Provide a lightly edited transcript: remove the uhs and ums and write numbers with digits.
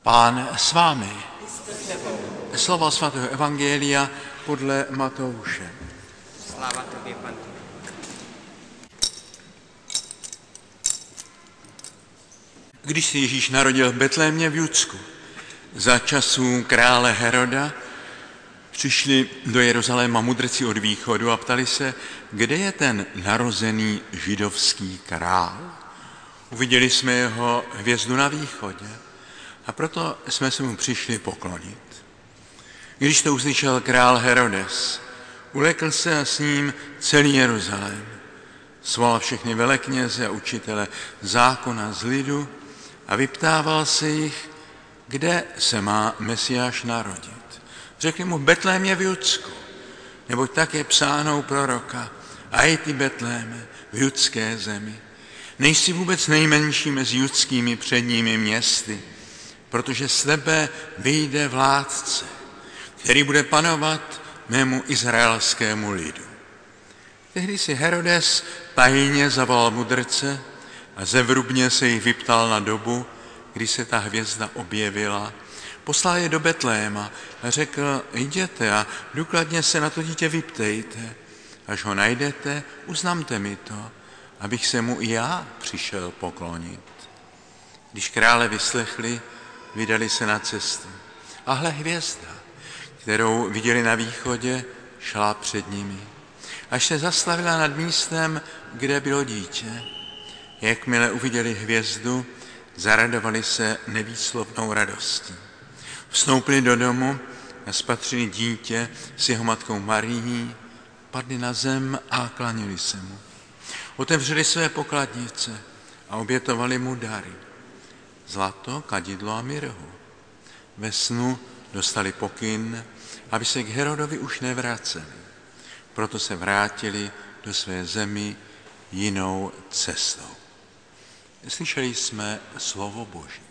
Pán s vámi. Slova svatého evangelia podle Matouše. Sláva tobě, Pane. Když se Ježíš narodil v Betlémě v Judsku, za časů krále Heroda, přišli do Jeruzaléma mudrci od východu a ptali se, kde je ten narozený židovský král. Uviděli jsme jeho hvězdu na východě a proto jsme se mu přišli poklonit. Když to uslyšel král Herodes, ulekl se a s ním celý Jeruzalém. Svolal všechny velekněze a učitele zákona z lidu a vyptával se jich, kde se má Mesiáš narodit. Řekli mu, v Betlémě v Judsku, neboť tak je psáno u proroka, a i ty Betléme v judské zemi. Nejsi vůbec nejmenší mezi judskými předními městy, protože z tebe vyjde vládce, který bude panovat mému izraelskému lidu. Tehdy si Herodes tajně zavolal mudrce a zevrubně se jich vyptal na dobu, kdy se ta hvězda objevila. Poslal je do Betléma a řekl, jděte a důkladně se na to dítě vyptejte. Až ho najdete, uznamte mi to, abych se mu i já přišel poklonit. Když krále vyslechli, vydali se na cestu. A hle hvězda, kterou viděli na východě, šla před nimi. Až se zastavila nad místem, kde bylo dítě. Jakmile uviděli hvězdu, zaradovali se nevýslovnou radostí. Vstoupili do domu a spatřili dítě s jeho matkou Marií, padli na zem a klanili se mu. Otevřeli své pokladnice a obětovali mu dary. Zlato, kadidlo a mirhu. Ve snu dostali pokyn, aby se k Herodovi už nevraceli. Proto se vrátili do své zemi jinou cestou. Slyšeli jsme slovo Boží.